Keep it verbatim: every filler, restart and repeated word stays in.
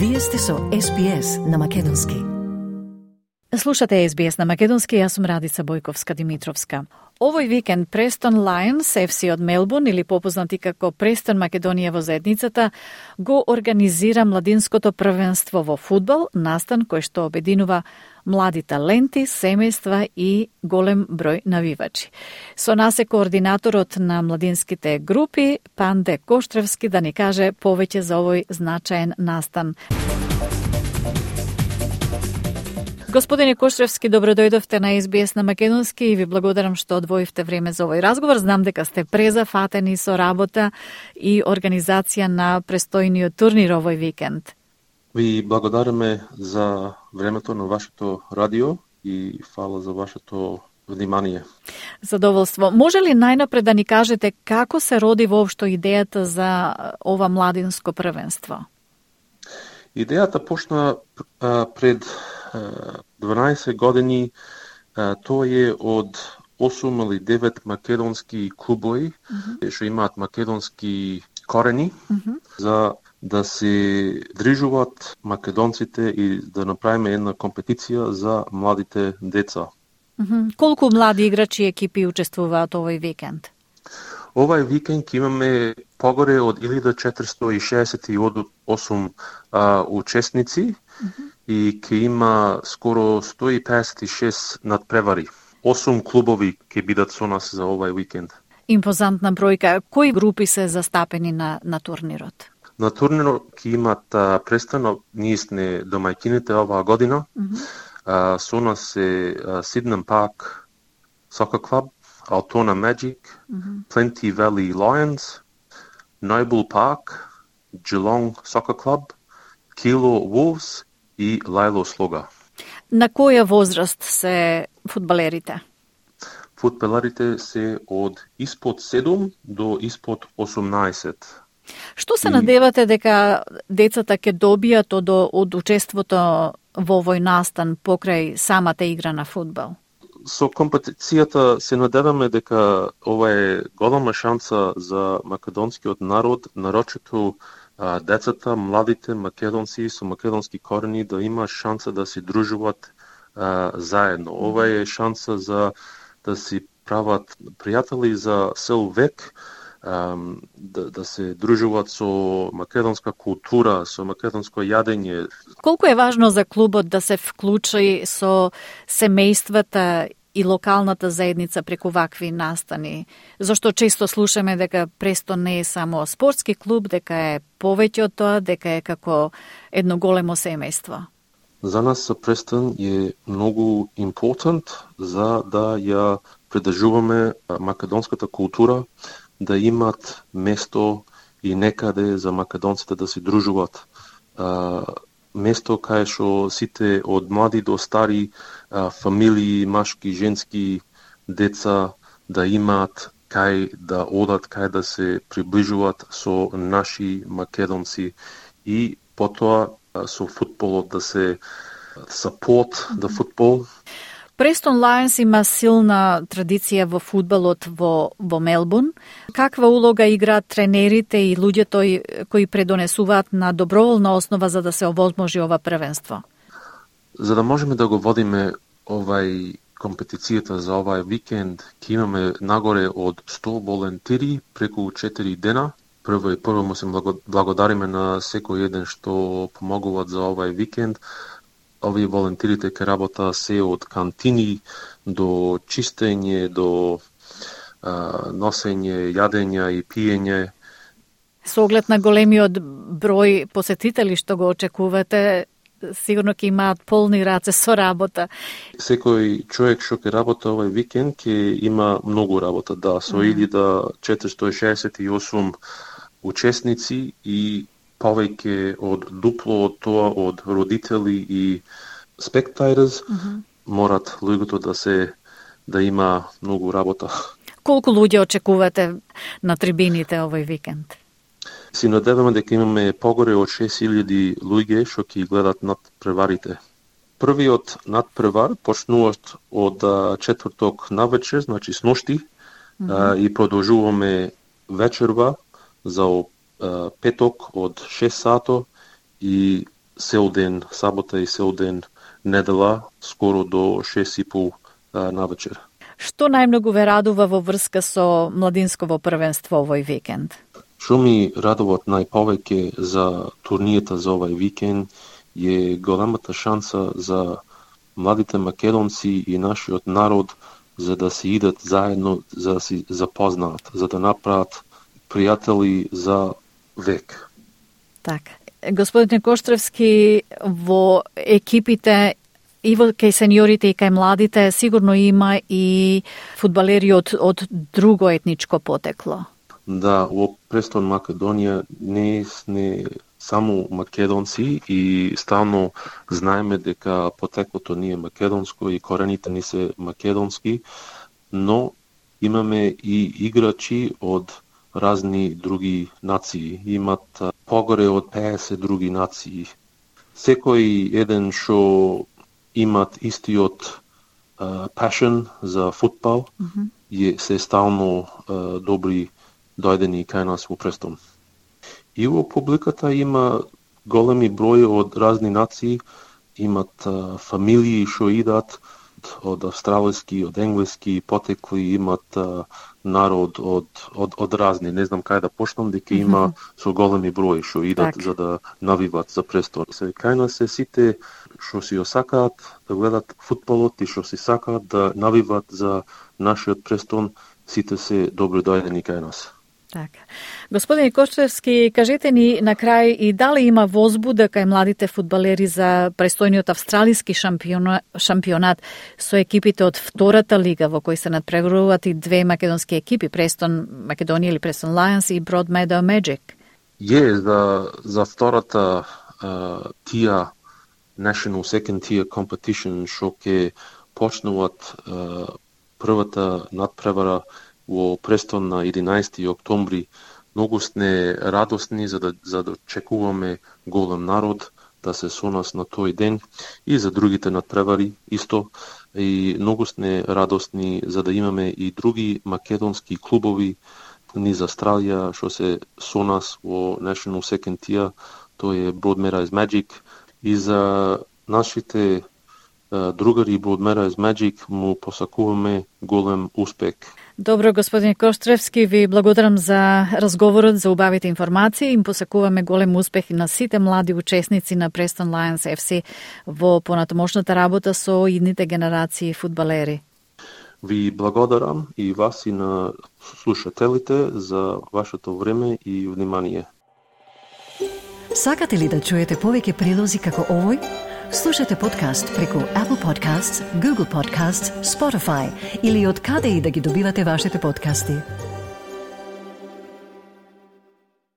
Вие сте со Ес Би Ес на македонски. Слушате Ес Би Ес на македонски, јас сум Радица Бојковска-Димитровска. Овој викенд Престон Лајонс, Еф Си од Мелбурн, или попознати како Престон Македонија во заедницата, го организира младинското првенство во фудбал, настан кој што обединува млади таленти, семејства и голем број навивачи. Со нас е координаторот на младинските групи, Панде Коштревски, да ни каже повеќе за овој значаен настан. Господине Коштревски, добро дојдовте на Ес Би Ес на македонски и ви благодарам што одвоивте време за овој разговор. Знам дека сте презафатени со работа и организација на престојниот турнир овој викенд. Ви благодариме за времето на вашето радио и фала за вашето внимание. Задоволство. Може ли најнапред да ни кажете како се роди воопшто идејата за ова младинско првенство? Идејата почна а, пред дванаесет години. А, тоа е од осум или девет македонски клубови, mm-hmm. што имаат македонски корени, mm-hmm. за да се држуваат македонците и да направиме една компетиција за младите деца. Mm-hmm. Колку млади играчи и екипи учествуваат овој викенд? Овај викенд имаме погоре од илјада четиристотини и шеесет и осум а, учесници, mm-hmm. и ќе има скоро сто и педесет и шест надпревари. осум клубови ќе бидат со нас за овај викенд. Импозантна бројка. Кои групи се застапени на, на турнирот? На турнирот ќе имат а, Престон, ние сме домаќините оваа година. Mm-hmm. А, со нас е Сиднем Парк Soccer Club, Altona Magic, mm-hmm. Plenty Valley Lions, Noble Park, Geelong Soccer Club, Kilo Wolves и Лајло Слога. На која возраст се фудбалерите? Фудбалерите се од испод седум до испод осумнаесет. Што се и... надевате дека децата ќе добијат од, од учеството во овој настан покрај самата игра на фудбал? Со компетицијата се надеваме дека ова е голема шанса за македонскиот народ, нарочито а, децата, младите македонци со македонски корени да има шанса да се дружуваат а, заедно. Ова е шанса за да си прават пријатели за цел век, а, да, да се дружуваат со македонска култура, со македонско јадење. Колку е важно за клубот да се вклучи со семејствата и локалната заедница преку вакви настани? Зашто често слушаме дека Престон не е само спортски клуб, дека е повеќе од тоа, дека е како едно големо семејство. За нас Престон е многу импортант за да ја придржуваме македонската култура, да имат место и некаде за македонците да се дружуваат. Место кај што сите од млади до стари а, фамилии, машки, женски, деца да имаат кај да одат, кај да се приближуваат со наши македонци и потоа а, со футболот да се сапорт да футбол. Престон Лајонс има силна традиција во фудбалот во, во Мелбурн. Каква улога играат тренерите и луѓето кои предонесуваат на доброволна основа за да се овозможи ова првенство? За да можеме да го водиме овај компетицијата за овај викенд, ќе имаме нагоре од сто волонтери преку четири дена. Прво и прво му се благодариме на секој еден што помогуваат за овај викенд. Овие волонтерите ке работа се од кантини до чистење, до а, носење, јадење и пиење. Со оглед на големиот број посетители што го очекувате, сигурно ќе имаат полни раце со работа. Секој човек што ќе работа овој викенд ќе има многу работа, да, со mm. илјада четиристотини и шеесет и осум учесници и повеќе од дупло од тоа од родители и spectators, mm-hmm. морат луѓето да се да има многу работа. Колку луѓе очекувате на трибините овој викенд? Си надеваме дека имаме погоре од шест илјади луѓе што ќе гледат надпреварите. Првиот надпревар почнува од четврток навечер, значи сношти, mm-hmm. и продолжуваме вечерва за петок од шест сато и цел ден сабота и цел ден недела, скоро до шест и пол на вечер. Што најмногу ве радува во врска со младинсково првенство овој викенд? Што ми радуват најповеќе за турнијата за овој викенд е големата шанса за младите македонци и нашиот народ за да се идат заедно, за да се запознаат, за да направат пријатели за век. Така. Господин Коштревски, во екипите и во кај сениорите и кај младите сигурно има и фудбалери од, од друго етничко потекло. Да, во Престон Македонија не сме само македонци и стално знаеме дека потеклото ни е македонско и корените ни се македонски, но имаме и играчи од разни други нации. Имат погоре од педесет други нации. Секој еден што имат истиот uh, passion за футбал mm-hmm. и се стално uh, добри дојдени кај нас во Престон. И во публиката има големи број од разни нации, имат uh, фамилии што идат од австралиски, од енглески потекли, имат uh, народ од, од, од разни. Не знам кај да почнам, дека има mm-hmm. со големи број што идат так. За да навиват за Престон. Се кај нас се сите што си осакаат да гледат футболот и што си сакаат да навиват за нашиот Престон, сите се добро дојдени кај нас. Така. Господин Коштревски, кажете ни на крај и дали има возбуда кај младите фудбалери за престојниот австралиски шампионат, шампионат со екипите од втората лига во кој се надпреваруваат и две македонски екипи, Престон Македонија или Престон Лајонс и Broadmeadow Magic? Е, за, за втората uh, тија National Second Tier Competition што ќе почнуваат uh, првата надпревара во Престон на единаесети октомври. Многу сме радосни за да, за да чекуваме голем народ да се со нас на тој ден и за другите надпревари исто. И многу сме радосни за да имаме и други македонски клубови низ Австралија што се со нас во National Second Tier, тој е Broadmeadow Magic. И за нашите uh, другари Broadmeadow Magic му посакуваме голем успех. Добро, господин Коштревски, ви благодарам за разговорот, за убавите информации. Им посакуваме голем успех на сите млади учесници на Preston Lions еф си во понатамошната работа со идните генерации фудбалери. Ви благодарам и вас и на слушателите за вашето време и внимание. Сакате ли да чуете повеќе прилози како овој? Слушате подкаст преку Apple Podcasts, Google Podcasts, Spotify или од каде и да ги добивате вашите подкасти.